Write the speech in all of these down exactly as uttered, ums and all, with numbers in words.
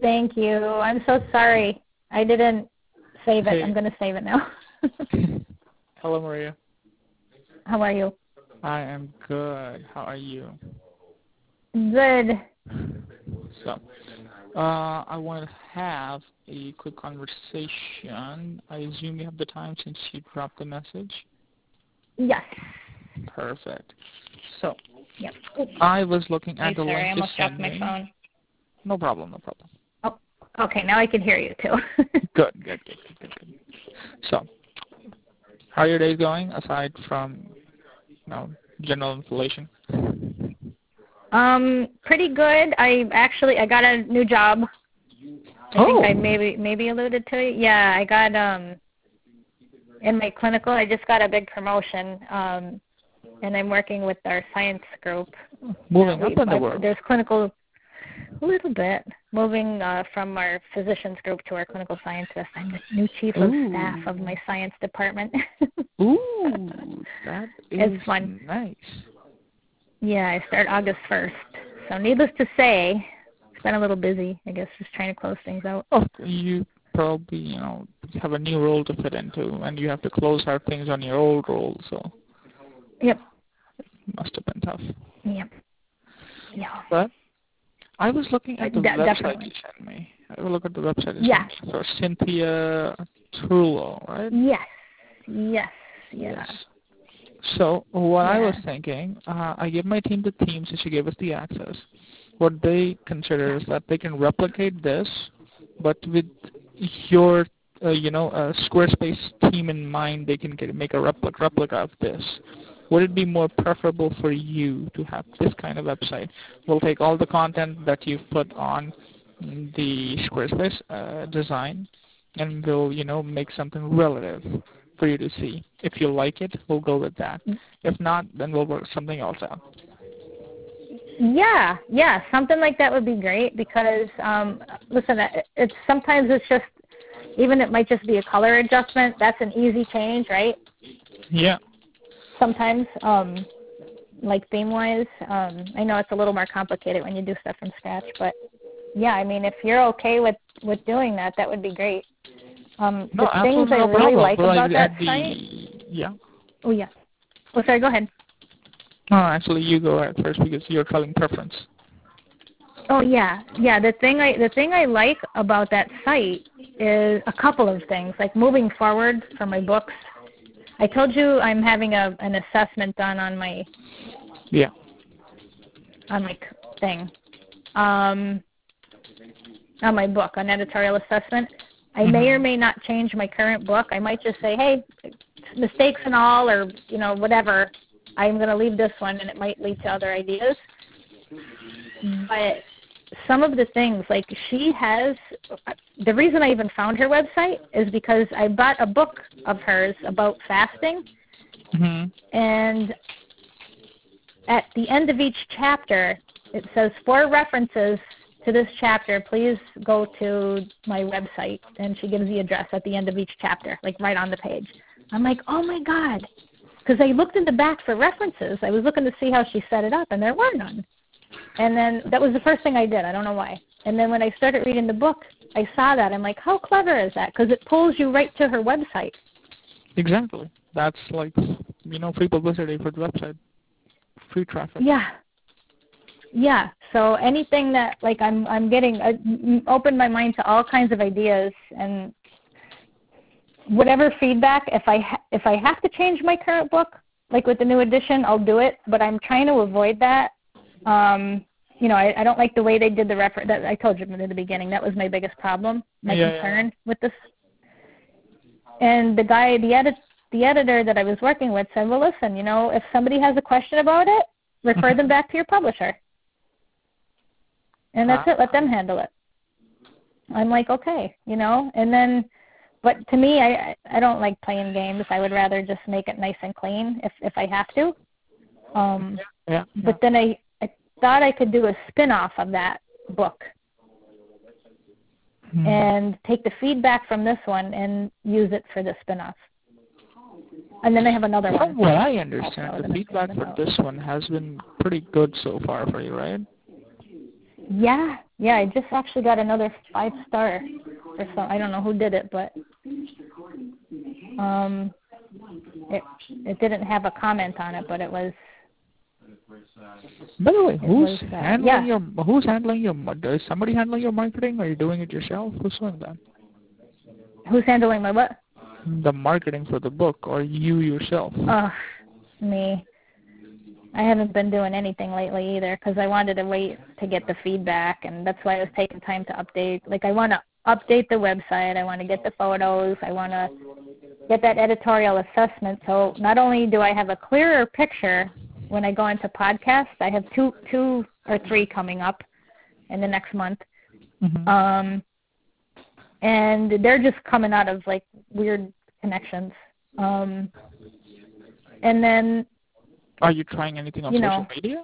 Thank you. I'm so sorry. I didn't save it. Hey. I'm going to save it now. Hello, Maria. How are you? I am good. How are you? Good. So, uh, I want to have a quick conversation. I assume you have the time since you dropped the message. Yes. Perfect. So, Yep. I was looking at I'm the sorry. I link you almost sent dropped my me. phone. No problem, no problem. Oh, okay. Now I can hear you too. Good, good, good, good, good, good. So, how are your days going aside from, you know, general inflation? um, pretty good. I actually I got a new job. I oh. think I maybe maybe alluded to it. Yeah, I got um in my clinical. I just got a big promotion. Um, and I'm working with our science group. Moving uh, up we, in the I, world. There's clinical. A little bit. Moving uh, from our physicians group to our clinical scientists. I'm the new chief of Ooh. staff of my science department. Ooh, that is It's fun. nice. Yeah, I start August first. So needless to say, it's been a little busy, I guess, just trying to close things out. Oh, you probably, you know, have a new role to fit into, and you have to close out things on your old role, so. Yep. Must have been tough. Yep. Yeah. But I was looking at the De- website definitely. you sent me. I will look at the website you Yeah. sent me. So Cynthia Trullo, right? Yes. Yes. Yeah. Yes. So what yeah. I was thinking, uh, I gave my team the team since you gave us the access. What they consider is that they can replicate this, but with your, uh, you know, uh, Squarespace team in mind, they can get, make a replica, replica of this. Would it be more preferable for you to have this kind of website? We'll take all the content that you've put on the Squarespace uh, design, and we'll, you know, make something relative for you to see. If you like it, we'll go with that. If not, then we'll work something else out. Yeah, yeah, something like that would be great because, um, listen, it's sometimes it's just, even it might just be a color adjustment. That's an easy change, right? Yeah. Sometimes, um, like theme-wise, um, I know it's a little more complicated when you do stuff from scratch, but yeah, I mean, if you're okay with, with doing that, that would be great. Um, No, the things I no really problem. like But about like that the, site. yeah. Oh yeah. Oh, sorry. Go ahead. No, actually, you go ahead first because you're telling preference. Oh yeah, yeah. The thing I the thing I like about that site is a couple of things. Like moving forward for my books, I told you I'm having a an assessment done on my yeah on my thing, um, on my book on editorial assessment. I mm-hmm. may or may not change my current book. I might just say, hey, mistakes and all, or you know whatever. I'm going to leave this one, and it might lead to other ideas. But some of the things, like she has, the reason I even found her website is because I bought a book of hers about fasting, Mm-hmm. and at the end of each chapter, it says, for references to this chapter, please go to my website, and she gives the address at the end of each chapter, like right on the page. I'm like, oh my God. Because I looked in the back for references. I was looking to see how she set it up, and there were none. And then that was the first thing I did. I don't know why. And then when I started reading the book, I saw that. I'm like, how clever is that? Because it pulls you right to her website. Exactly. That's like, you know, free publicity for the website. Free traffic. Yeah. Yeah. So anything that, like, I'm I'm getting, I opened my mind to all kinds of ideas, and whatever feedback, if I ha- if I have to change my current book, like with the new edition, I'll do it. But I'm trying to avoid that. Um, you know, I, I don't like the way they did the reference. That I told you in the beginning. That was my biggest problem, my yeah, concern yeah. with this. And the guy, the edit, the editor that I was working with said, well, listen, you know, if somebody has a question about it, refer them back to your publisher. And that's ah. it. Let them handle it. I'm like, okay, you know. And then, but to me, I I don't like playing games. I would rather just make it nice and clean if if I have to. Um, yeah, yeah. But then I, I thought I could do a spin-off of that book hmm. and take the feedback from this one and use it for the spin-off. And then I have another From one. From what I understand, also the feedback for this one has been pretty good so far for you, right? Yeah, yeah. I just actually got another five star or so. I don't know who did it, but um, it it didn't have a comment on it, but it was. By the way, who's was, uh, handling yeah. your who's handling your is somebody handling your marketing? Are you doing it yourself? Who's doing that? Who's handling my what? The marketing for the book, or you yourself? Oh, me. I haven't been doing anything lately either because I wanted to wait to get the feedback, and that's why I was taking time to update. Like, I want to update the website. I want to get the photos. I want to get that editorial assessment. So not only do I have a clearer picture when I go into podcasts, I have two, two or three coming up in the next month. Mm-hmm. Um, and they're just coming out of, like, weird connections. Um, and then... Are you trying anything on you social know, media?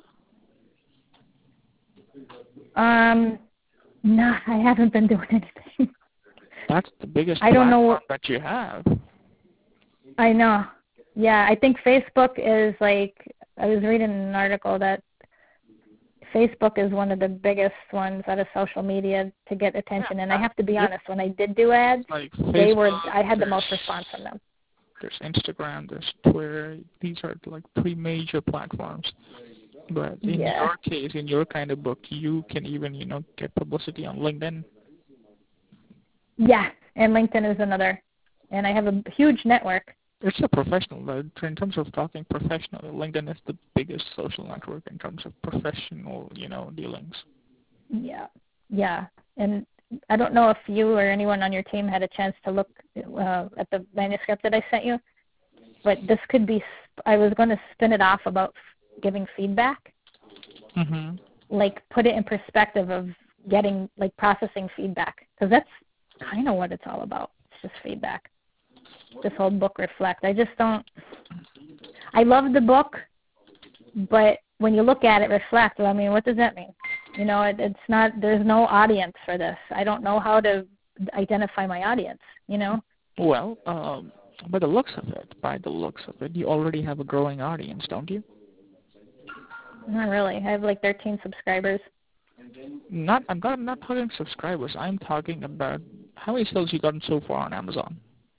Um, no, I haven't been doing anything. That's the biggest I don't platform know. that you have. I know. Yeah, I think Facebook is like, I was reading an article that Facebook is one of the biggest ones out of social media to get attention. Yeah, and I have to be yep. honest, when I did do ads, like they Facebook, were, I had the most response from them. There's Instagram, there's Twitter. These are like three major platforms. But in Yeah. your case, in your kind of book, you can even, you know, get publicity on LinkedIn. Yeah, and LinkedIn is another. And I have a huge network. It's a professional. In terms of talking professional, LinkedIn is the biggest social network in terms of professional, you know, dealings. Yeah, yeah. And I don't know if you or anyone on your team had a chance to look uh, at the manuscript that I sent you, but this could be, I was going to spin it off about giving feedback. Mm-hmm. Like, put it in perspective of getting, like, processing feedback, because that's kind of what it's all about. It's just feedback. This whole book reflects. I just don't, I love the book, but when you look at it, reflect, well, I mean, what does that mean? You know, it, it's not, there's no audience for this. I don't know how to identify my audience, you know? Well, um, by the looks of it, by the looks of it, you already have a growing audience, don't you? Not really. I have like thirteen subscribers. Not, I'm not, I'm not talking subscribers. I'm talking about how many sales you gotten so far on Amazon.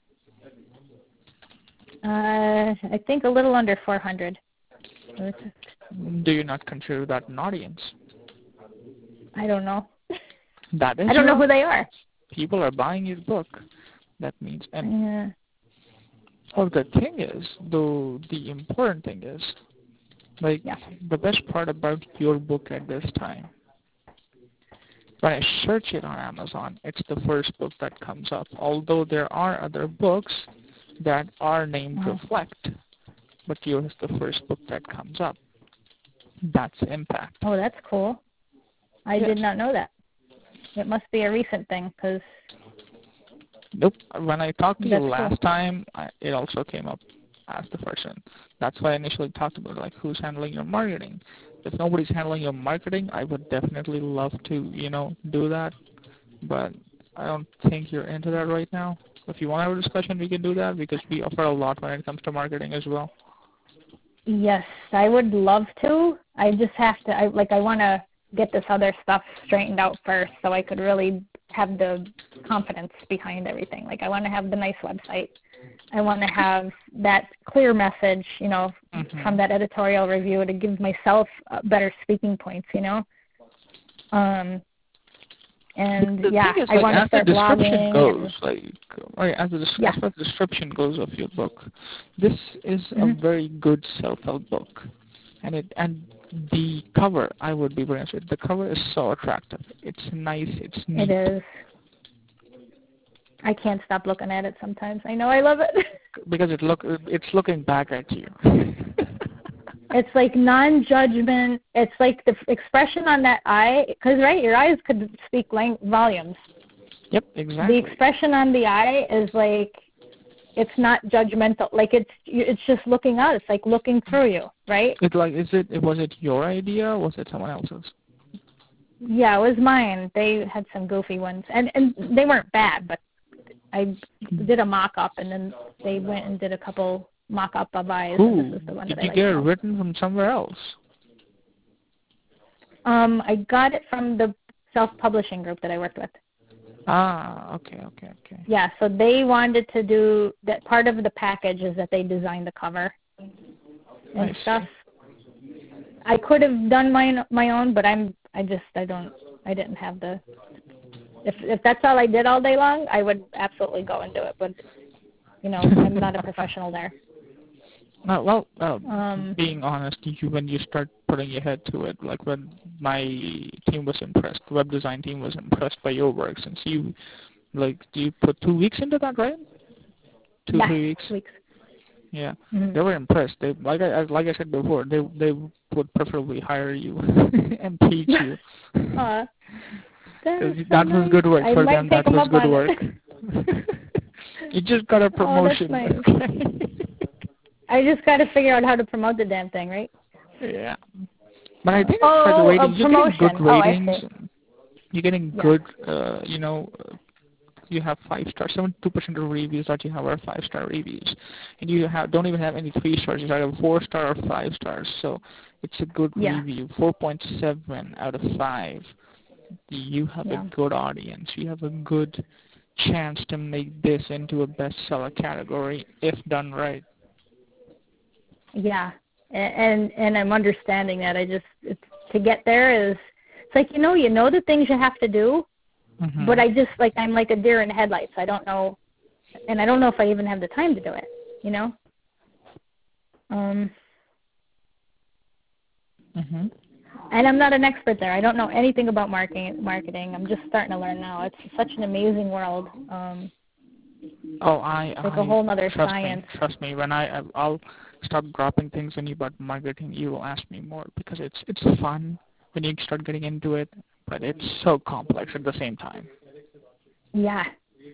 Uh, I think a little under four hundred. Do you not consider that an audience? I don't know. That is I don't know who audience. they are. People are buying your book. That means, and Yeah. oh, the thing is, though, the important thing is, like, Yeah. the best part about your book at this time, when I search it on Amazon, it's the first book that comes up. Although there are other books that are named Uh-huh. Reflect, but yours is the first book that comes up. That's impact. Oh, that's cool. I yes. did not know that. It must be a recent thing, because... Nope. When I talked to you last cool. time, I, it also came up as the first one. That's why I initially talked about, like, who's handling your marketing. If nobody's handling your marketing, I would definitely love to, you know, do that. But I don't think you're into that right now. If you want to have a discussion, we can do that, because we offer a lot when it comes to marketing as well. Yes, I would love to. I just have to, I like, I want to get this other stuff straightened out first so I could really have the confidence behind everything. Like, I want to have the nice website. I want to have that clear message, you know, mm-hmm. from that editorial review to give myself uh, better speaking points, you know. Um, and, the yeah, thing is, I like, want to start as the description blogging. goes, And, like, right, as, the, yeah. as far as the description goes of your book, this is mm-hmm. a very good self-help book. And it and the cover, I would be very honest with you, the cover is so attractive. It's nice. It's neat. It is. I can't stop looking at it sometimes. I know I love it. Because it look it's looking back at you. It's like non-judgment. It's like the expression on that eye, because, right, your eyes could speak lang- volumes. Yep, exactly. The expression on the eye is like, it's not judgmental. Like, it's it's just looking out. It's like looking through you, right? It's like, is it, was it your idea or was it someone else's? Yeah, it was mine. They had some goofy ones. And, and they weren't bad, but I did a mock-up, and then they went and did a couple mock-up of eyes. Ooh, and this is the one did that you I get it liked. written from somewhere else? Um, I got it from the self-publishing group that I worked with. Ah, okay, okay, okay. Yeah, so they wanted to do that. Part of the package is that they designed the cover and I stuff. see. I could have done my my own, but I'm I just I don't I didn't have the. If if that's all I did all day long, I would absolutely go and do it. But you know, I'm not a professional there. Uh, well, uh, Um, being honest, you when you start putting your head to it, like when my team was impressed, the web design team was impressed by your work, since you, like, do you put two weeks into that, right? Two, yeah, three weeks. two weeks. Yeah, Mm-hmm. they were impressed. They, like I, as- like I said before, they they would preferably hire you and teach you. uh, that is so that was nice. good work I for might them. take That them was up good on work. it. You just got a Oh, that's promotion. nice. I just got to figure out how to promote the damn thing, right? Yeah. But I think for the Oh, a ratings, you're getting good promotion. Oh, I ratings. see. You're getting Yeah. good, uh, you know, uh, you have five stars. seventy-two percent of reviews that you have are five star reviews. And you have don't even have any three stars. You have four star or five stars. So it's a good Yeah. review. four point seven out of five. You have Yeah. a good audience. You have a good chance to make this into a bestseller category if done right. Yeah. And and I'm understanding that. I just it's, to get there is it's like you know you know the things you have to do, Mm-hmm. but I just like I'm like a deer in the headlights. I don't know, and I don't know if I even have the time to do it. You know. Um. Mm-hmm. And I'm not an expert there. I don't know anything about marketing. Marketing. I'm just starting to learn now. It's such an amazing world. Um, Oh, I, like I a whole other trust science. me, trust me. When I, I- I'll start dropping things on you about marketing, you will ask me more because it's it's fun when you start getting into it, but it's so complex at the same time. Yeah.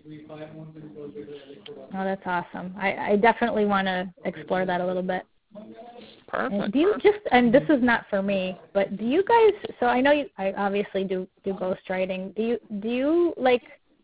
Oh, that's awesome. I, I definitely want to explore that a little bit. Perfect. And do you just and this is not for me, but do you guys? So I know you. I obviously do do ghostwriting. Do you do you like?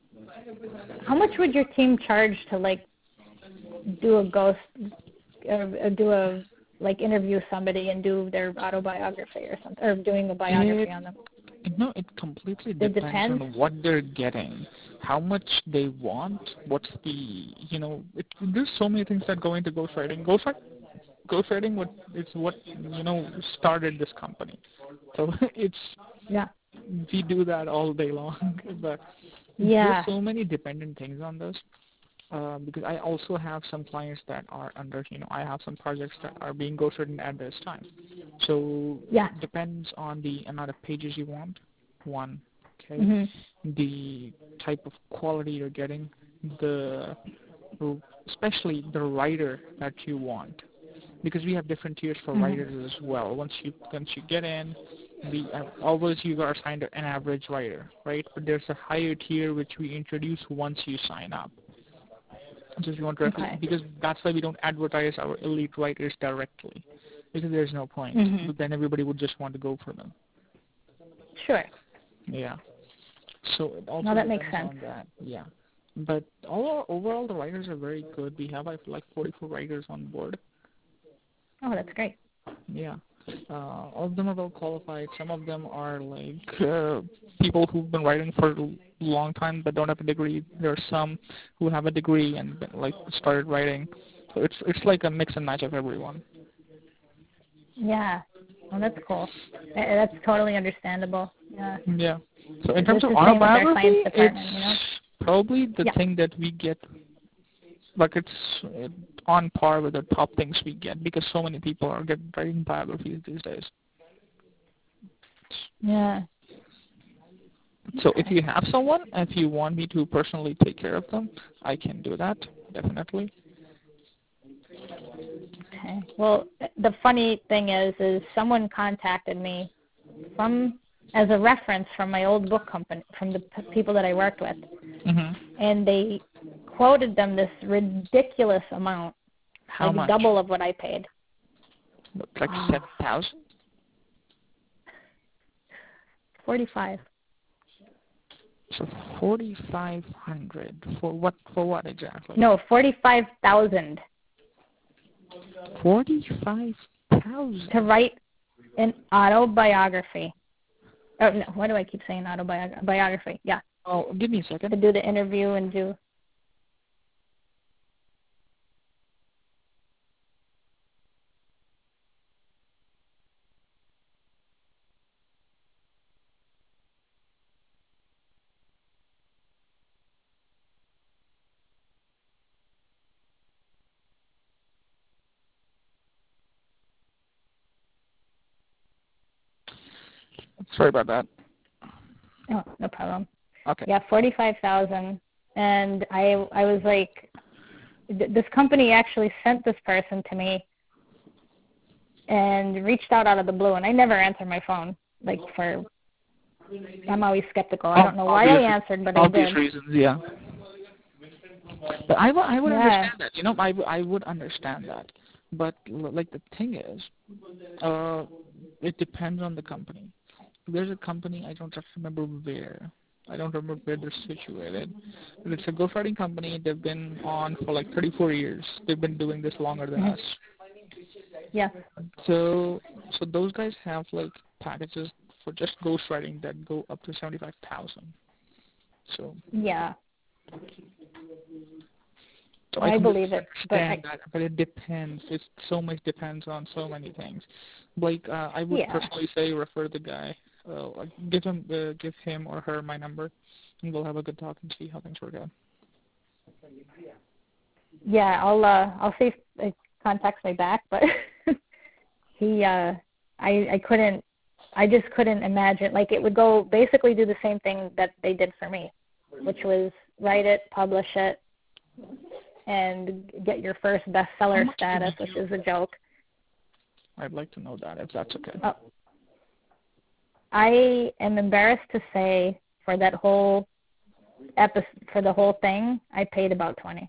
How much would your team charge to like do a ghost or do a like interview somebody and do their autobiography or something, or doing a biography It, on them? no, it completely It depends depends. on what they're getting, how much they want, what's the, you know, it, there's so many things that go into ghostwriting. Ghostwriting, ghostwriting, what it's what you know started this company. So it's Yeah. we do that all day long, but there's Yeah. so many dependent things on this. Uh, because I also have some clients that are under, you know, I have some projects that are being ghostwritten at this time. So Yeah. it depends on the amount of pages you want, one, okay, Mhm. the type of quality you're getting, the, especially the writer that you want. Because we have different tiers for Mhm. writers as well. Once you once you get in, we uh, always you are assigned an average writer, right? But there's a higher tier which we introduce once you sign up. So if you want directly, Okay. because that's why we don't advertise our elite writers directly, because there's no point. Mhm. But then everybody would just want to go for them. Sure. Yeah. So it also No, that depends makes sense. on that. Yeah. But all overall, the writers are very good. We have like forty-four writers on board. Oh, that's great. Yeah. Uh, all of them are well qualified. Some of them are like uh, people who've been writing for a long time but don't have a degree. There are some who have a degree and been, like started writing. So it's it's like a mix and match of everyone. Yeah. Oh, that's cool. Uh, That's totally understandable. Yeah. Yeah. So in It's terms of the same with our science autobiography, department, it's you know. probably the Yeah. thing that we get, like it's uh, on par with the top things we get because so many people are getting writing biographies these days. Yeah. So if Okay. you have someone, if you want me to personally take care of them, I can do that, definitely. Okay. Well, the funny thing is, is someone contacted me from as a reference from my old book company, from the p- people that I worked with, Mm-hmm. and they quoted them this ridiculous amount, How like much? double of what I paid. Like Oh, seven thousand? Forty-five. So forty-five hundred for what? For what exactly? No, forty-five thousand Forty-five thousand. to write an autobiography. Oh no, why do I keep saying autobiography? Biography, yeah. Oh, give me a second. To do the interview and do. Sorry about that. Oh, no problem. Okay. Yeah, forty-five thousand, and I I was like, th- this company actually sent this person to me, and reached out out of the blue, and I never answered my phone. Like for, I'm always skeptical. I don't know why I answered, but I did. Obvious reasons, yeah. But I, w- I would Yeah. understand that. You know, I, w- I would understand that. But l- like the thing is, uh, it depends on the company. There's a company, I don't just remember where. I don't remember where they're situated. But it's a ghostwriting company. They've been on for like thirty-four years. They've been doing this longer than Mhm. us. Yeah. So so those guys have like packages for just ghostwriting that go up to seventy-five thousand. So Yeah. So I I believe completely it, but I, understand that, but it depends. It's so much depends on so many things. Like uh, I would yeah. personally say refer the guy. Uh, like give him uh, give him or her my number, and we'll have a good talk and see how things work out. Yeah, I'll uh I'll see if it contacts me back, but he uh I I couldn't I just couldn't imagine, like it would go basically do the same thing that they did for me, which was write it, publish it, and get your first bestseller status, which is a joke. I'd like to know that if that's okay. Oh. I am embarrassed to say for that whole episode, for the whole thing, I paid about twenty.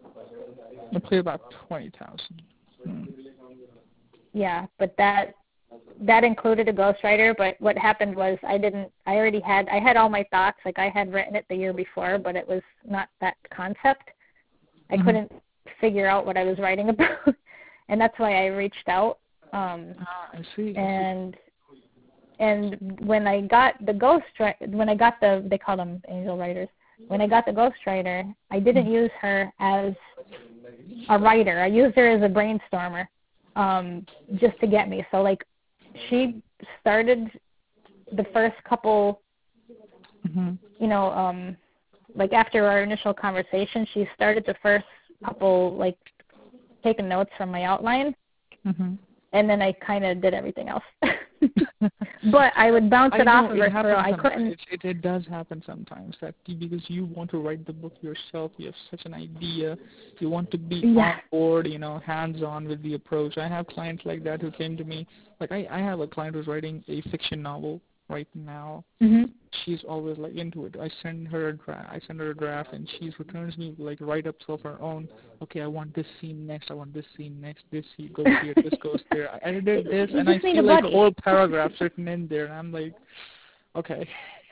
I paid about twenty thousand. Hmm. Yeah, but that that included a ghostwriter. But what happened was I didn't. I already had. I had all my thoughts. Like I had written it the year before, but it was not that concept. I Mm-hmm. couldn't figure out what I was writing about, and that's why I reached out. Um, Ah, I see. And and when I got the ghost, when I got the, they call them angel writers. When I got the ghostwriter, I didn't Mm-hmm. use her as a writer. I used her as a brainstormer, um, just to get me. So like, she started the first couple, Mm-hmm. you know, um, like after our initial conversation, she started the first couple, like taking notes from my outline, Mm-hmm. and then I kind of did everything else. But I would bounce it I off know, of it her through. happens I sometimes. couldn't. It, it, it does happen sometimes that you, because you want to write the book yourself, you have such an idea, you want to be Yeah. on board, you know, hands-on with the approach. I have clients like that who came to me. Like I, I have a client who's writing a fiction novel right now. Mhm. She's always like into it. I send her a draft. I send her a draft, and she returns me like write-ups of her own. Okay, I want this scene next. I want this scene next. This scene goes here. This goes there. I edited this, You and I just need see a like buddy. whole paragraphs written in there, and I'm like, okay.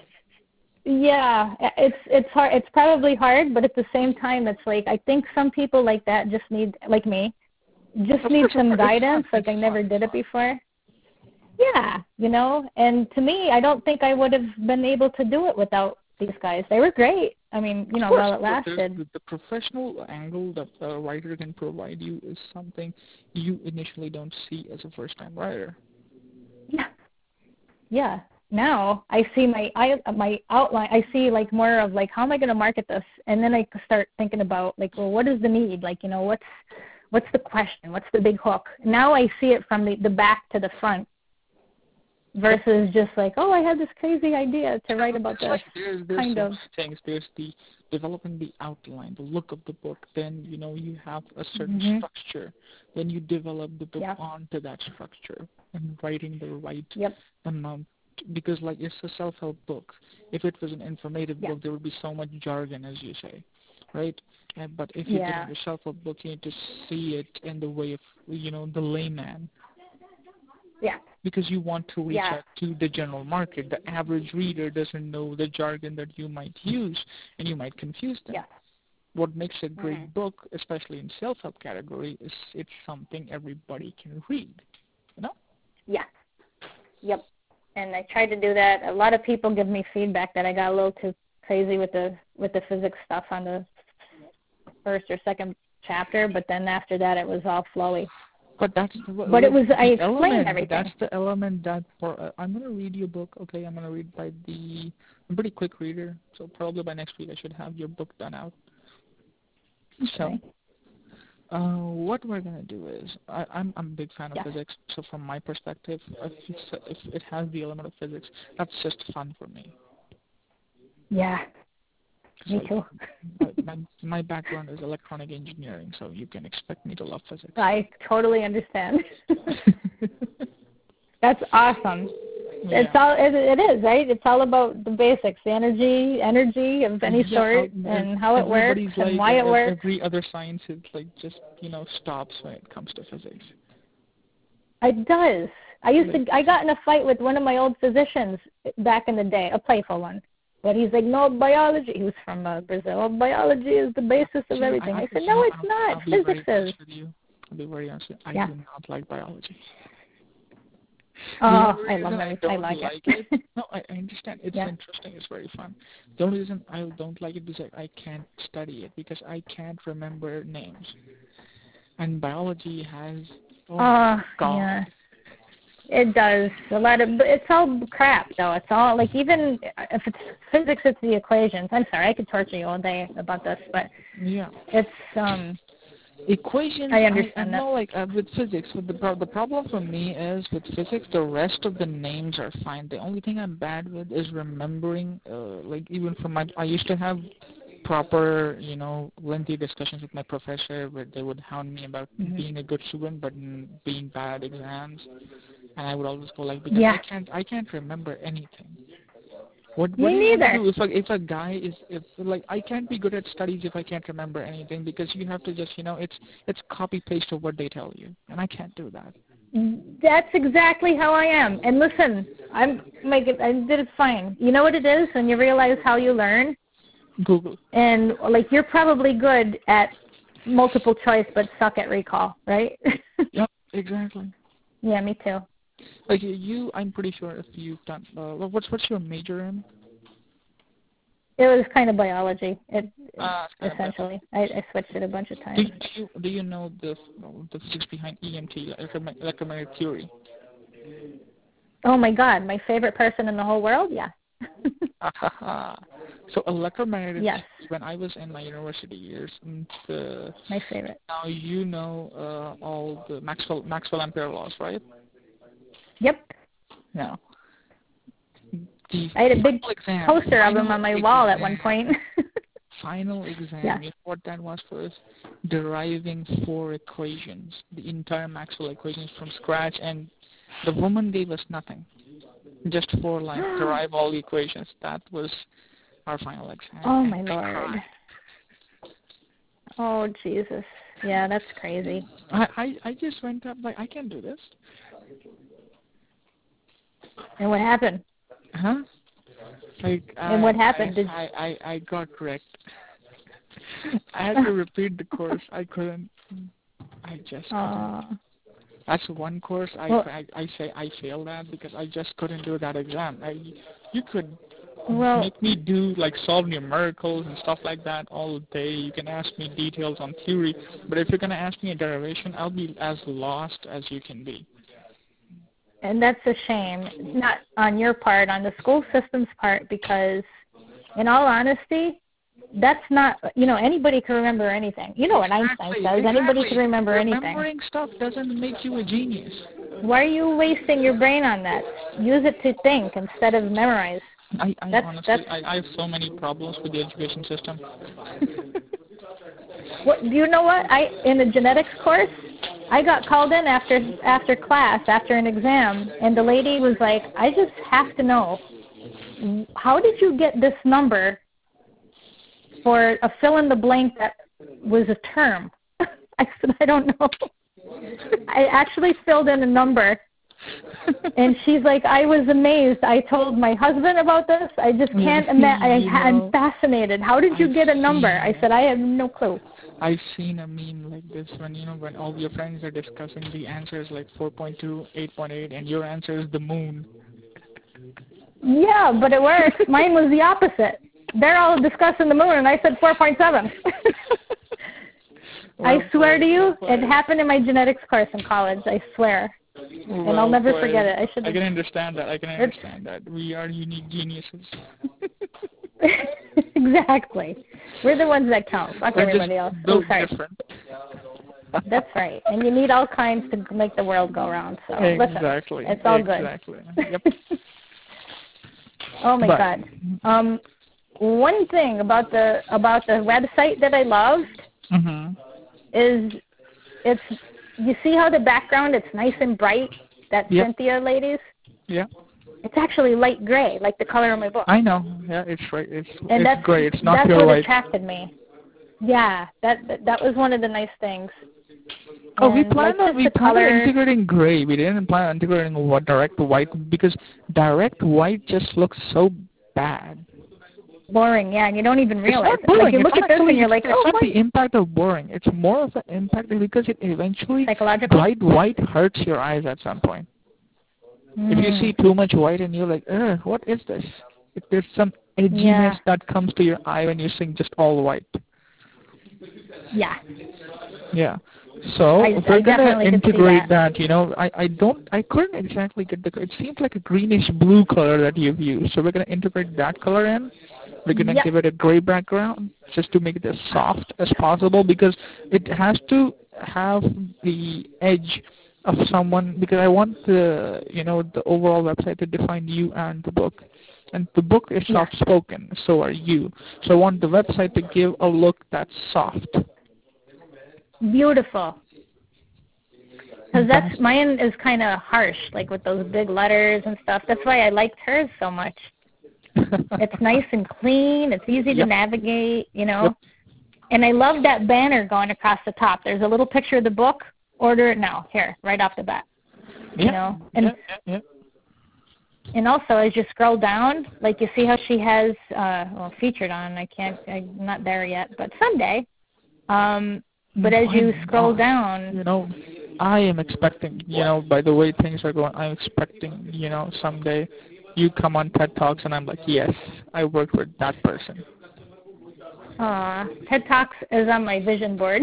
Yeah, it's it's hard. It's probably hard, but at the same time, it's like I think some people like that just need, like me, just Of need course, of some course. It's guidance. fun. Like It's I never fun. did it before. Yeah, you know. And to me, I don't think I would have been able to do it without these guys. They were great. I mean, you Of know, course, while it but there's lasted. the, the professional angle that a writer can provide you is something you initially don't see as a first-time writer. Yeah. Yeah. Now I see my I my outline. I see like more of like how am I going to market this, and then I start thinking about like, well, what is the need? Like, you know, what's what's the question? What's the big hook? Now I see it from the the back to the front, versus just like, oh, I had this crazy idea to write about It's this. like there's there's Kind so of. many things. There's the developing the outline, the look of the book. Then you know you have a certain Mhm. structure. Then you develop the book Yeah. onto that structure and writing the right Yep. amount. Because like it's a self-help book. If it was an informative Yeah. book, there would be so much jargon, as you say, right? Uh, but if you're Yeah. doing a self-help book, you need to see it in the way of you know the layman. Yeah. Because you want to reach Yeah. out to the general market. The average reader doesn't know the jargon that you might use, and you might confuse them. Yeah. What makes a great Mhm. book, especially in self-help category, is it's something everybody can read. You know? Yeah. Yep. and I tried to do that. A lot of people give me feedback that I got a little too crazy with the with the physics stuff on the first or second chapter, but then after that it was all flowy. But that's but it was I explained element, everything. That's the element that for uh, I'm gonna read your book. Okay, I'm gonna read by the. I'm a pretty quick reader, so probably by next week I should have your book done out. Okay. So, uh, what we're gonna do is I, I'm I'm a big fan of yeah. physics. So from my perspective, if, it's, if it has the element of physics, that's just fun for me. Yeah. Me like, too. my, my background is electronic engineering, so you can expect me to love physics. I totally understand. That's awesome. Yeah. It's all it, it is, right? It's all about the basics, the energy, energy of any yeah, sort, uh, and how it works, like, and why uh, it works. Every other science, it like just you know stops when it comes to physics. It does. I used like, to. I got in a fight with one of my old physicians back in the day, a playful one. But he's like, no, biology. He was from uh, Brazil. Biology is the basis of see, everything. I, I, I said, you no, know, it's I'll, not. I'll be Physics very is. honest with you. I'll be very honest with you. I yeah. do not like biology. Oh, I love I it. don't I like, like it. it. No, I, I understand. It's yeah. interesting. It's very fun. The only reason I don't like it is that I can't study it because I can't remember names. And biology has. Oh, Oh, God. yeah. It does a lot of, but it's all crap though. It's all like even if it's physics, it's the equations. I'm sorry, I could torture you all day about this, but yeah, it's um. Equations. I understand I, I that. know, like uh, with physics. With the pro- the problem for me is with physics, the rest of the names are fine. The only thing I'm bad with is remembering. Uh, like even from my, I used to have proper, you know, lengthy discussions with my professor where they would hound me about mm-hmm. being a good student but being bad at exams, and I would always go like, because yeah. I can't, I can't remember anything. What Me what do you neither. want to do if a if a guy is if like I can't be good at studies if I can't remember anything because you have to just you know it's it's copy paste of what they tell you and I can't do that. That's exactly how I am. And listen, I'm make it. I did it fine. You know what it is when you realize how you learn. Google. And like you're probably good at multiple choice but suck at recall, right? Yep, exactly. Yeah, me too. Like you, I'm pretty sure if you've done. Uh, what's what's your major in? It was kind of biology. It, Uh, essentially, I, I switched it a bunch of times. Do, do you do you know the the physics behind E M T, electromagnetic theory? Oh my God, my favorite person in the whole world? Yeah. So electromagnetic. Yes. When I was in my university years, the my favorite. Now you know uh, all the Maxwell Maxwell Ampere laws, right? Yep. Yeah. The I had a big exam, poster of him on my exam, wall at one point. Final exam. Yeah. You know what that was for? Deriving four equations, the entire Maxwell equations from scratch, and the woman gave us nothing, just four lines. Derive all the equations. That was our final exam. Oh my Lord. Oh Jesus. Yeah, that's crazy. I, I I just went up like I can do this. And what happened? Huh? Like, and I, what happened? I, Did I, I, I got correct. I had to repeat the course. I couldn't. I just couldn't. Uh, That's one course I, well, I I say I failed at because I just couldn't do that exam. I, you could well, make me do like solve numericals and stuff like that all day. You can ask me details on theory, but if you're gonna ask me a derivation, I'll be as lost as you can be. And that's a shame, not on your part, on the school system's part, because in all honesty, that's not, you know, anybody can remember anything. You know what exactly, Einstein says, exactly. anybody can remember anything. Remembering stuff doesn't make you a genius. Why are you wasting your brain on that? Use it to think instead of memorize. I, I that's, honestly, that's, I, I have so many problems with the education system. What, do you know what? I in the genetics course, I got called in after after class, after an exam, and the lady was like, I just have to know, how did you get this number for a fill in the blank that was a term? I said, I don't know. I actually filled in a number. And she's like, I was amazed. I told my husband about this. I just can't yeah, imagine. I'm fascinated. How did you I've get a number? seen, I said, I have no clue. I've seen a meme like this when, you know, when all your friends are discussing the answers like four point two, eight point eight, and your answer is the moon. Yeah, but it works. Mine was the opposite. They're all discussing the moon, and I said four point seven. Well I swear played, to you, well it happened in my genetics course in college. I swear. Well And I'll never played. forget it. I should. I can understand that. I can understand that. We are unique geniuses. Exactly. We're the ones that count. Fuck We're everybody just else. built Oh, sorry. different. That's right. And you need all kinds to make the world go round. So Exactly. listen, it's all good. Exactly. Yep. Oh my But, God. Um, one thing about the about the website that I loved mm-hmm. is it's you see how the background it's nice and bright. That Yep. Cynthia ladies. Yeah. It's actually light gray, like the color of my book. I know. Yeah, it's right. It's and it's that's, gray. It's not that's pure what white. attracted me. Yeah, that, that that was one of the nice things. Oh, we And, planned like, on we just the planned on color- integrating gray. We didn't plan on integrating what direct white because direct white just looks so bad. Boring, yeah, and you don't even realize It's not boring. it. Like you it's look not at this actually, and you're like, it's oh not my. the impact of boring. It's more of the impact because it eventually Psychological? bright white hurts your eyes at some point. Mm. If you see too much white and you're like, ugh, what is this? If there's some edginess Yeah. that comes to your eye when you're seeing just all white. Yeah. Yeah. So I- we're I gonna definitely could see integrate that. that. You know, I I don't I couldn't exactly get the. It seems like a greenish blue color that you've used. So we're gonna integrate that color in. We're gonna Yep. give it a gray background just to make it as soft as possible because it has to have the edge of someone because I want the you know the overall website to define you and the book. And the book is Yeah. soft spoken, so are you. So I want the website to give a look that's soft. Beautiful. Because that's mine is kind of harsh, like with those big letters and stuff. That's why I liked hers so much. It's nice and clean. It's easy to Yep. navigate, you know. Yep. And I love that banner going across the top. There's a little picture of the book. Order it now, here, right off the bat. Yeah. You know, and yeah, yeah, yeah. and also as you scroll down, like you see how she has uh well featured on. I can't. I'm not there yet, but someday. Um, but as you Why scroll not? down, You know, I am expecting, you know, by the way things are going, I'm expecting, you know, someday you come on TED Talks and I'm like, yes, I worked with that person. Aw, TED Talks is on my vision board.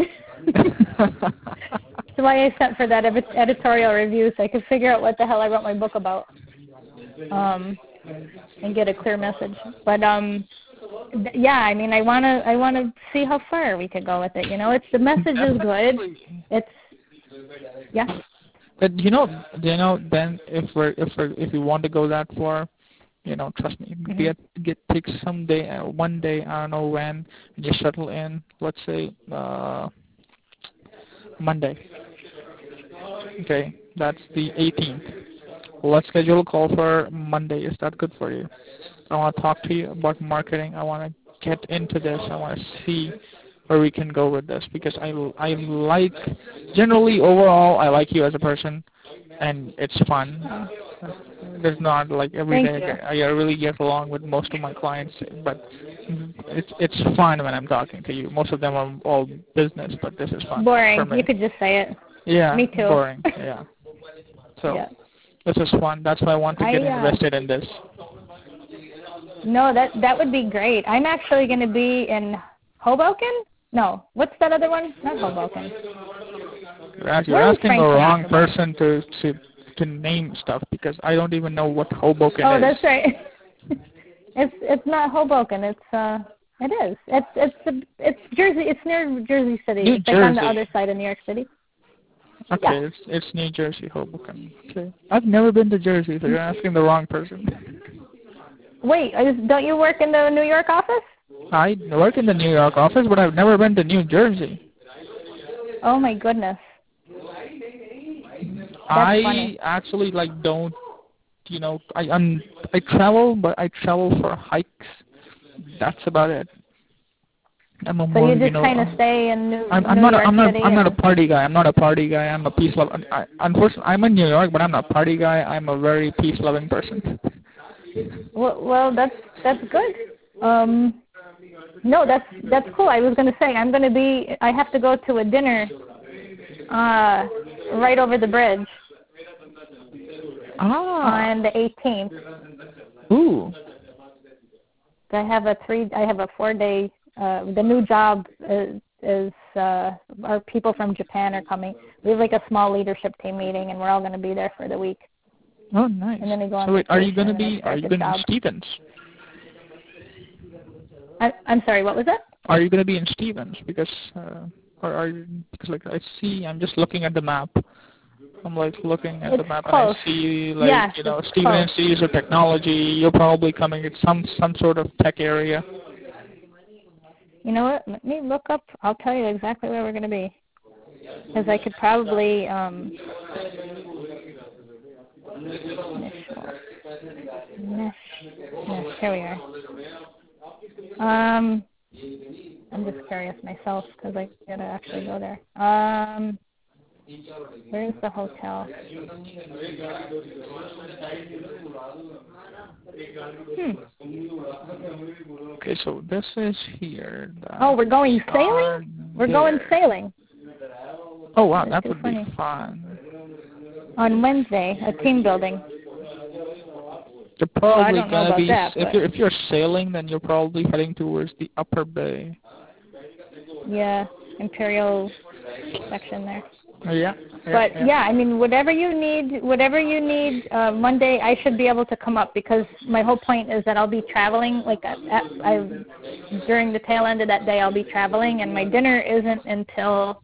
That's why I sent for that ed- editorial review so I could figure out what the hell I wrote my book about, um, and get a clear message. But um, th- yeah, I mean, I wanna I wanna see how far we could go with it. You know, it's the message is good. It's yeah. But you know, you know, then if we're if we're if we want to go that far, you know, trust me, Mhm. get get take someday, uh, one day, I don't know when, and you settle in. Let's say uh, Monday. Okay, that's the eighteenth. Let's schedule a call for Monday. Is that good for you? I want to talk to you about marketing. I want to get into this. I want to see where we can go with this because I, I like, generally overall, I like you as a person, and it's fun. There's not like every Thank day you. I, I really get along with most of my clients, but it's it's fun when I'm talking to you. Most of them are all business, but this is fun Boring. for me. You could just say it. Yeah, Me too. boring. Yeah. So Yeah. this is fun. That's why I want to get I, uh, invested in this. No, that that would be great. I'm actually going to be in Hoboken. No, what's that other one? Not Hoboken. You're, ask, you're Where was asking the Frank wrong Sinatra? person to, to to name stuff because I don't even know what Hoboken Oh, is. that's right. It's it's not Hoboken. It's uh, it is. It's it's the it's Jersey. It's near Jersey City. New it's like on the Jersey. other side of New York City. Okay, Yeah. it's it's New Jersey, Hoboken. Okay, I've never been to Jersey, so you're asking the wrong person. Wait, is- don't you work in the New York office? I work in the New York office, but I've never been to New Jersey. Oh my goodness. I funny. actually like don't, you know, I I'm, I travel, but I travel for hikes. That's about it. I'm a So more, you just know, kind of uh, stay in New, I'm, I'm New not a, York I'm not City? I'm not a and- party guy. I'm not a party guy. I'm a peace lover. I, unfortunately, I'm in New York, but I'm not a party guy. I'm a very peace loving person. Well, well, that's that's good. Um, no, that's that's cool. I was going to say I'm going to be. I have to go to a dinner, uh, right over the bridge Ah. on the eighteenth. Ooh. I have a three. I have a four-day. Uh, the new job is, is uh, our people from Japan are coming. We have like a small leadership team meeting, and we're all going to be there for the week. Oh, nice. And then we go on so wait, are you vacation, going to and then be? start Are you the going to be job. in Stevens? I, I'm sorry. What was that? Are you going to be in Stevens? Because, uh, or are you? Because like I see, I'm just looking at the map. I'm like looking at It's the map close. and I see like Yes, you know it's Stevens close. Institute of Technology. You're probably coming at some some sort of tech area. You know what? Let me look up. I'll tell you exactly where we're going to be. Because I could probably. Um, Mesh. Mesh. Here we are. Um, I'm just curious myself because I gotta actually go there. Um, where's the hotel? Hmm. Okay, so this is here. Oh, we're going sailing? We're there. going sailing. Oh wow, That's that too would funny. be fun. On Wednesday, a team building. You're probably well, I don't know gonna about be that, if you're if you're sailing, then you're probably heading towards the upper bay. Yeah, Imperial section there. Uh, yeah, yeah. But yeah. yeah, I mean, whatever you need, whatever you need, uh, Monday I should be able to come up because my whole point is that I'll be traveling. Like at, at, I, during the tail end of that day, I'll be traveling, and my dinner isn't until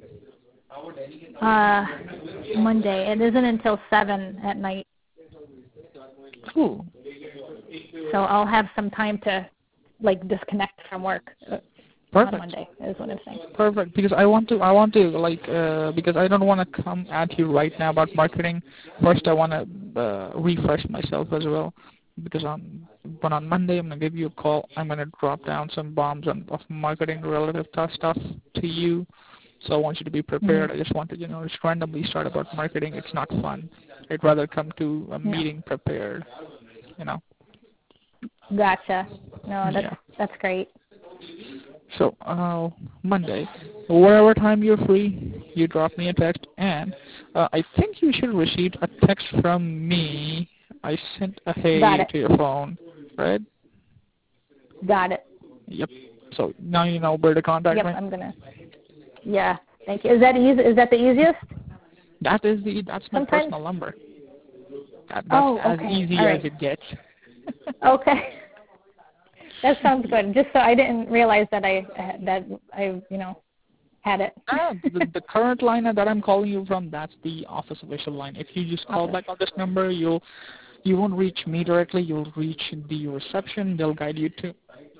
uh, Monday. It isn't until seven at night. Cool. So I'll have some time to like disconnect from work. Perfect. On Monday is what I'm saying. Perfect, because I want to, I want to like, uh, because I don't want to come at you right now about marketing. First, I want to uh, refresh myself as well, because on, but on Monday I'm gonna give you a call. I'm gonna drop down some bombs on, of marketing relative to stuff to you. So I want you to be prepared. Mm-hmm. I just want to, you know, just randomly start about marketing. It's not fun. I'd rather come to a meeting yeah. prepared. You know. Gotcha. No, that's yeah. that's great. So, uh, Monday, whatever time you're free, you drop me a text, and uh, I think you should receive a text from me. I sent a hey to your phone, right? Got it. Yep. So now you know where to contact yep, me. Yep, I'm gonna. Yeah, thank you. Is that easy? Is that the easiest? That is the. That's my Sometimes. personal number. That, that's oh, as okay. easy All as right. it gets. Okay. That sounds good. Just so I didn't realize that I that I you know had it. ah, the, the current line that I'm calling you from, that's the office official line. If you just call Office. back on this number, you'll you won't reach me directly. You'll reach the reception. They'll guide you to.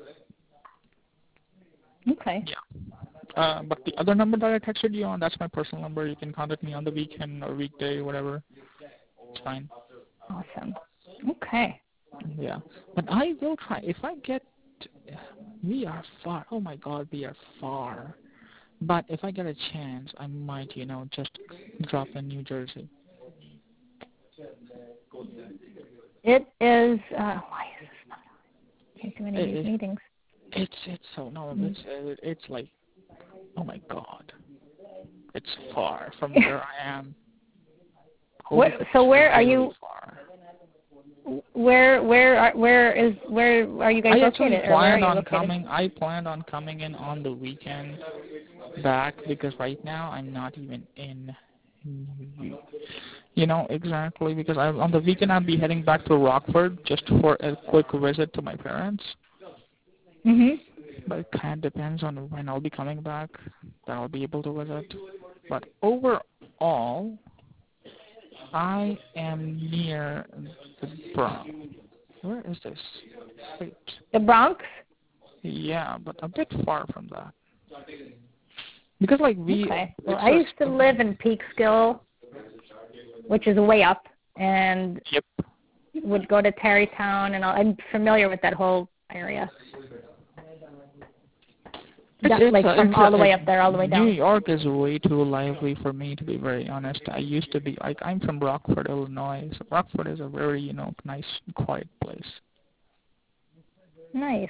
Okay. Yeah. Uh, but the other number that I texted you on, that's my personal number. You can contact me on the weekend or weekday, whatever. It's fine. Awesome. Okay. Yeah. But I will try. If I get, we are far. Oh my God, we are far. But if I get a chance, I might, you know, just drop in New Jersey. It is. Uh, why is this not on? Can't do any of It, these it, meetings. it's it's so no. Mm. It's it, it's like, oh my God, it's far from where I am. Where, so where are you? Far. Where where are, where is where are you guys I located? actually Or where are planned you on located? coming. I planned on coming in on the weekend back because right now I'm not even in. You know exactly because I on the weekend I'll be heading back to Rockford just for a quick visit to my parents. Mhm. But it kind of depends on when I'll be coming back that I'll be able to visit. But overall, I am near the Bronx. Where is this? Wait. The Bronx? Yeah, but a bit far from that. Because like we. Okay. Well, I used to live in Peekskill, which is way up, and yep. would go to Tarrytown, and all, I'm familiar with that whole area. It's, That, it's like a, from it's all a, the way up there, all the way down. New York is way too lively for me, to be very honest. I used to be like I'm from Rockford, Illinois. So Rockford is a very you know nice, quiet place. Nice.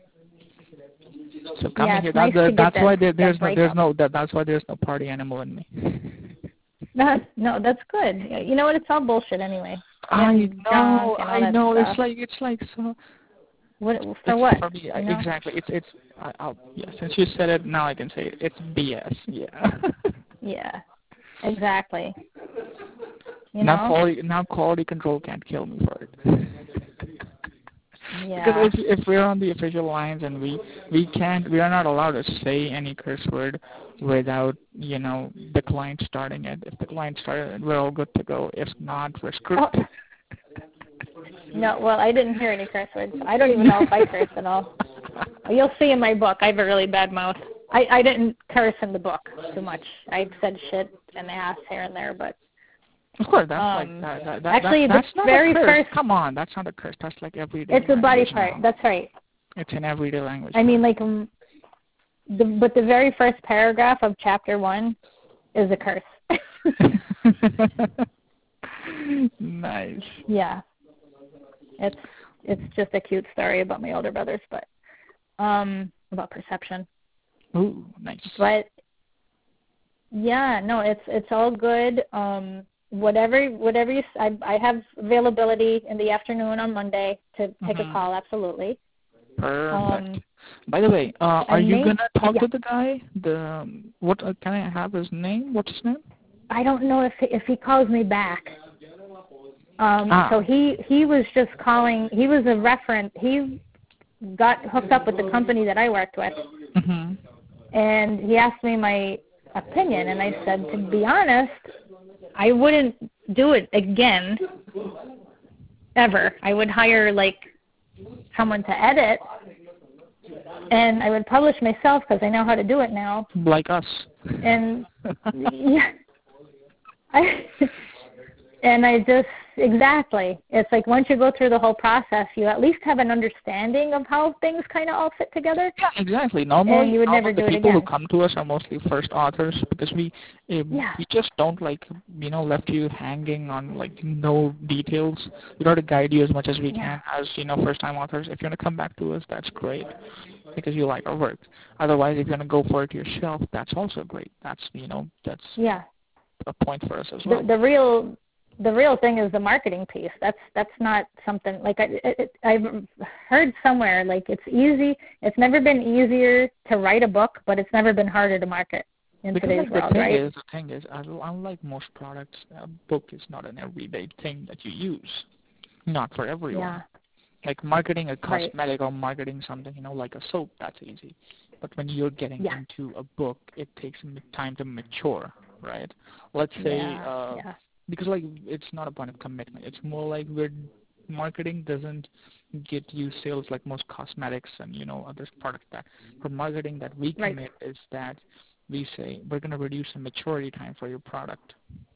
So coming yeah, here, nice that, that's that, why there, there's no there's up. no that, that's why there's no party animal in me. No, no, that's good. You know what? It's all bullshit anyway. I and know, junk and all I that know. stuff. It's like it's like so. What for? It's What? for me You know? exactly. It's it's. I, I'll, yeah. Since you said it, now I can say it. It's B S. Yeah. Yeah. Exactly. You now know? quality now quality control can't kill me for it. Because Yeah. if if we're on the official lines and we we can't we are not allowed to say any curse word without you know the client starting it. If the client started it, we're all good to go. If not, we're screwed. Oh. No, well, I didn't hear any curse words. I don't even know if I curse at all. You'll see in my book, I have a really bad mouth. I, I didn't curse in the book too much. I said shit and ass here and there, but Of course, that's um, like that. that, that actually, that, that's the not very a curse. first. Come on, that's not a curse. That's like everyday. It's a body part. Now. That's right. It's an everyday language. I mean, like, um, the but the very first paragraph of chapter one is a curse. Nice. Yeah. It's it's just a cute story about my older brothers, but um about perception. Ooh, nice. But yeah, no, it's it's all good. Um, whatever whatever you I I have availability in the afternoon on Monday to take Mm-hmm. a call. Absolutely. Perfect. Um, By the way, uh, are I you may, gonna talk yeah. to the guy? The um, what? Uh, can I have his name? What's his name? I don't know if if he calls me back. Um, Ah. so he he was just calling. He was a reference. He got hooked up with the company that I worked with, Mm-hmm. and he asked me my opinion, and I said, to be honest, I wouldn't do it again, ever. I would hire like someone to edit, and I would publish myself because I know how to do it now. Like us. And yeah, I and I just exactly. It's like once you go through the whole process, you at least have an understanding of how things kind of all fit together. Yeah, exactly. Normally, and you would normally never the do it people again. who come to us are mostly first authors because we um, Yeah. we just don't like you know left you hanging on like no details. We try to guide you as much as we Yeah. can as you know first time authors. If you want to come back to us, that's great because you like our work. Otherwise, if you want to go for it yourself, that's also great. That's you know that's Yeah. a point for us as well. The, the real the real thing is the marketing piece. That's that's not something like I it, I've heard somewhere like it's easy. It's never been easier to write a book, but it's never been harder to market in Because today's like, the world, thing right? is, the thing is, unlike most products, a book is not an everyday thing that you use. Not for everyone. Yeah. Like marketing a Right. cosmetic or marketing something, you know, like a soap, that's easy. But when you're getting Yeah. into a book, it takes m- time to mature, right? Let's say, Yeah. uh, Yeah. because like it's not a point of commitment. It's more like we're marketing doesn't get you sales like most cosmetics and you know other products that. For marketing that we Right. commit is that we say we're going to reduce the maturity time for your product.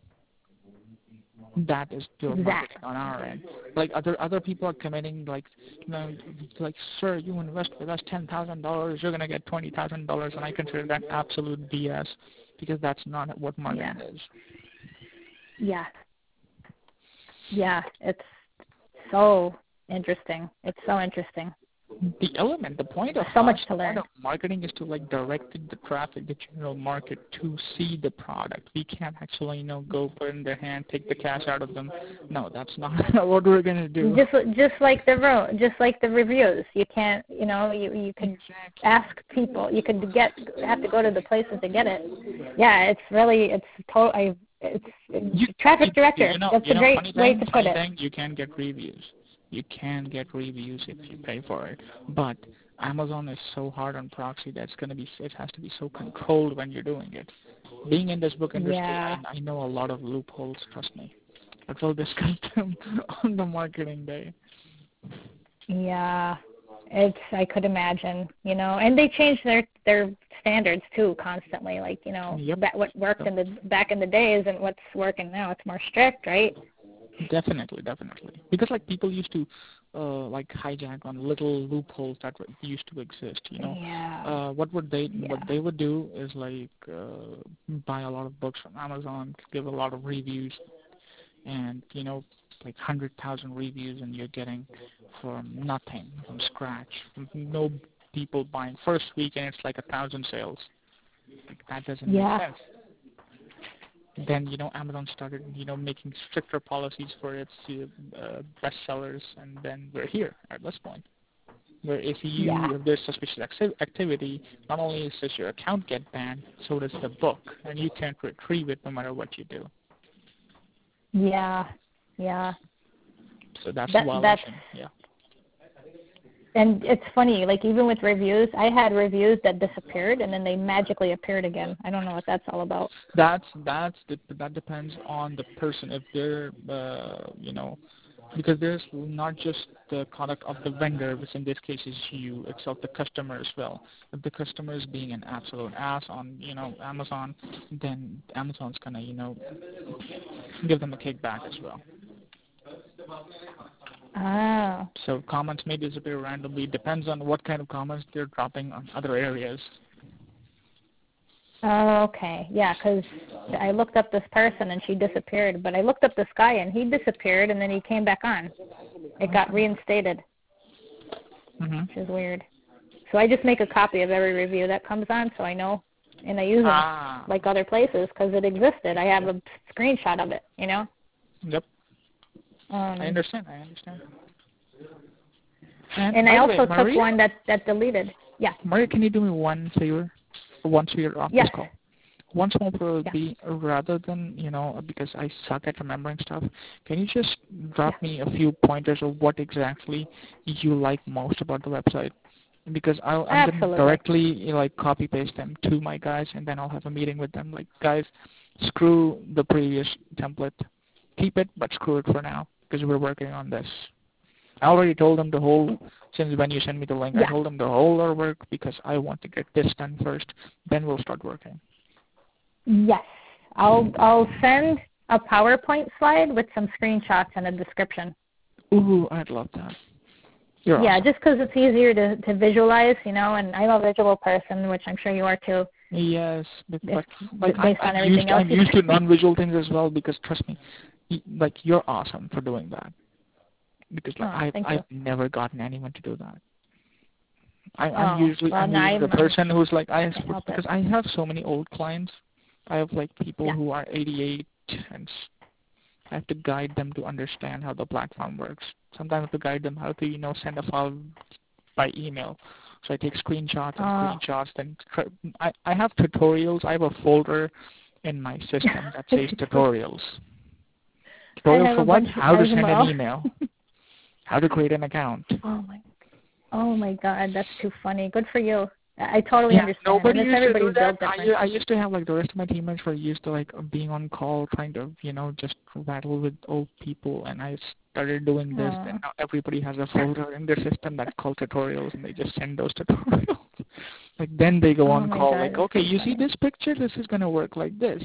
That is pure marketing Exactly. on our end. Like other other people are committing like you know like sir, you invest with us ten thousand dollars, you're gonna get twenty thousand dollars, and I consider that absolute B S because that's not what marketing Yeah. is. Yeah. Yeah. It's so interesting. It's so interesting. The element, the point of So us, much to the point learn. of marketing is to like direct the traffic, the general market to see the product. We can't actually, you know, go put in their hand, take the cash out of them. No, that's not what we're gonna do. Just just like the ro- just like the reviews. You can't, you know, you you can Exactly. ask people. You could get have to go to the places to get it. Yeah, it's really it's to- I it's, it's You, traffic you, director. you know, That's you a know, great funny way thing, to put funny it. thing, you can get reviews. You can get reviews if you pay for it. But Amazon is so hard on proxy that it's gonna be, it has to be so controlled when you're doing it. Being in this book industry, Yeah. I, I know a lot of loopholes. Trust me. But we'll discuss them on the marketing day. Yeah. It's I could imagine, you know, and they change their their standards too constantly. Like you know, Yep. ba- what worked Yep. in the back in the days and what's working now. It's more strict, right? Definitely, definitely. Because like people used to uh like hijack on little loopholes that were, used to exist, you know. Yeah. Uh what would they what Yeah. they would do is like uh buy a lot of books from Amazon, give a lot of reviews and you know like one hundred thousand reviews and you're getting from nothing, from scratch. No people buying first week and it's like a thousand sales. Like that doesn't make Yeah. sense. then, you know, Amazon started, you know, making stricter policies for its uh, bestsellers, and then we're here at this point, where if Yeah. you if there's suspicious acti- activity, not only does your account get banned, so does the book, and you can't retrieve it no matter what you do. Yeah. Yeah. So that's That, a that's violation. Yeah. And it's funny, like even with reviews, I had reviews that disappeared and then they magically appeared again. I don't know what that's all about. That's that's that depends on the person. If they're, uh, you know, because there's not just the conduct of the vendor, which in this case is you, it's of the customer as well. If the customer is being an absolute ass on, you know, Amazon, then Amazon's gonna, you know, give them a kickback as well. Ah. So comments may disappear randomly. Depends on what kind of comments they're dropping on other areas. Oh, okay. Yeah, because I looked up this person and she disappeared, but I looked up this guy and he disappeared and then he came back on. It got reinstated, Mm-hmm. which is weird. So I just make a copy of every review that comes on so I know, and I use them Ah. like other places because it existed. I have a screenshot of it, you know? Yep. Um, I understand. I understand. And, and by I the also way, took Maria, one that, that deleted. Yeah. Maria, can you do me one favor? Once we're off Yes. this call. One small favor would Yeah. be, rather than, you know, because I suck at remembering stuff, can you just drop Yeah. me a few pointers of what exactly you like most about the website? Because I'll, I'm going to directly, you know, like, copy paste them to my guys, and then I'll have a meeting with them. Like, guys, screw the previous template. Keep it, but screw it for now, because we're working on this. I already told them to hold, since when you sent me the link, Yeah. I told them to hold our work because I want to get this done first. Then we'll start working. Yes. I'll I'll send a PowerPoint slide with some screenshots and a description. Ooh, I'd love that. You're yeah, awesome. just because it's easier to, to visualize, you know, and I'm a visual person, which I'm sure you are too. Yes, but, Based, but like based I, on I'm everything used, else I'm you used to say. non-visual things as well, because trust me, y- like, you're awesome for doing that. Because like Oh, I've thank I've you. never gotten anyone to do that. I, I'm Oh, usually well, I'm no, usually the I'm, person who's like, I can't help it. because I have so many old clients. I have like people Yeah. who are eighty-eight, and I have to guide them to understand how the platform works. Sometimes I have to guide them how to, you know, send a file by email. So I take screenshots and Oh. screenshots. Then tr- I I have tutorials. I have a folder in my system that says tutorials. I Tutorial have for a what? bunch How to as send an well. email. How to create an account. Oh my, oh my God, that's too funny. Good for you. I totally Yeah, understand. nobody and it's used to do everybody's that. built I, different. I used to have like the rest of my teammates were used to like being on call, trying to, you know, just battle with old people, and I started doing this. Oh. And now everybody has a folder in their system that's called tutorials, and they just send those tutorials. Like then they go Oh on my call, God, like, that's okay, too you see funny. this picture? This is gonna work like this.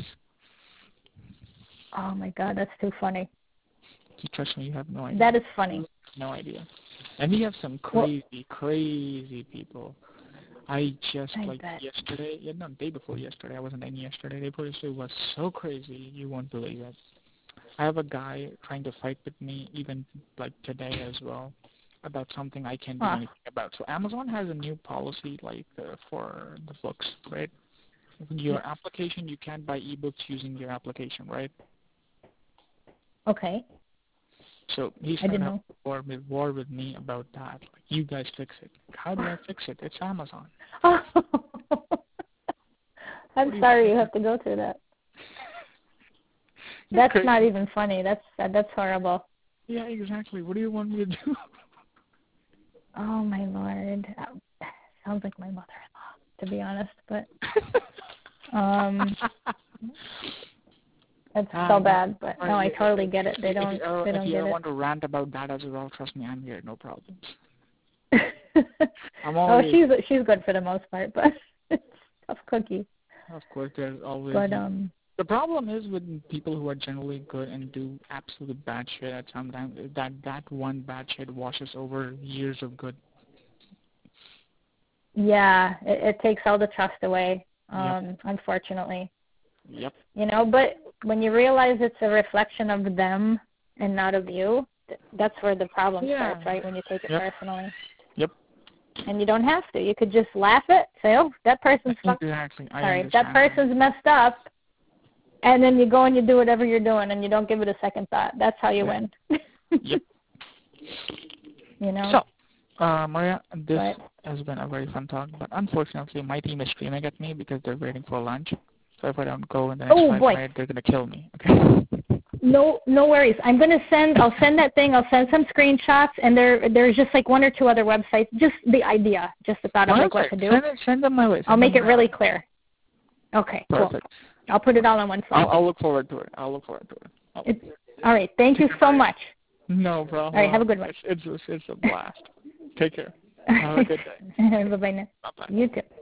Oh my God, that's too funny. Trust me, you have no idea. That is funny. No idea. And we have some crazy, well, crazy people. I just, I like, bet. yesterday, yeah, no, day before yesterday, I wasn't in yesterday, day before yesterday was so crazy, you won't believe it. I have a guy trying to fight with me even, like, today as well about something I can't do Huh. anything about. So Amazon has a new policy, like, uh, for the books, right? Your Yes. application, you can't buy ebooks using your application, right? Okay. So he I didn't started know. a war with, war with me about that. Like, you guys fix it. How do I fix it? It's Amazon. Oh. I'm you sorry you have to go through that. That's crazy. not even funny. That's that's horrible. Yeah, exactly. What do you want me to do? Oh my Lord. Sounds like my mother-in-law, to be honest, but um it's ah, so no. bad, but Right, no, I yeah, totally if, get it. They if, don't if you ever, they if don't you get ever it. want to rant about that as well, trust me, I'm here. No problems. I'm Oh, always. she's she's good for the most part, but it's a tough cookie. Of course, there's always. But um The problem is with people who are generally good and do absolute bad shit at some time, that that one bad shit washes over years of good. yeah, it, it takes all the trust away, um, Yep. unfortunately. Yep. You know, but when you realize it's a reflection of them and not of you, th- that's where the problem Yeah. starts, right? When you take it Yep. personally. Yep. And you don't have to. You could just laugh it, say, "Oh, that person's fuck- Exactly. I sorry, understand that person's messed up." and then you go and you do whatever you're doing, and you don't give it a second thought. That's how you win. Yep. You know. So, uh, Maria, this but, has been a very fun talk, but unfortunately, my team is screaming at me because they're waiting for lunch. So if I don't go in the next oh, five boy. minutes, they're gonna kill me. Okay. No, no worries. I'm gonna send. I'll send that thing. I'll send some screenshots, and there, there's just like one or two other websites. Just the idea, just the thought of like what to do. Send, it, send them my way. Send I'll make it really way. clear. Okay, Perfect. Cool. I'll put it all on one slide. I'll, I'll look forward to it. I'll look forward to it. It's, all right. Thank you so much. No problem. All right. Have a good one. It's it's, it's a blast. Take care. Have a good day. Bye bye now. Bye bye. You too.